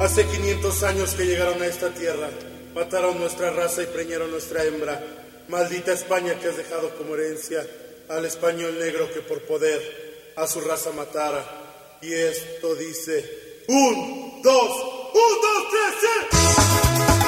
Hace 500 años que llegaron a esta tierra, mataron nuestra raza y preñaron nuestra hembra. Maldita España que has dejado como herencia al español negro que por poder a su raza matara. Y esto dice: 1, 2, 1, 2, 3,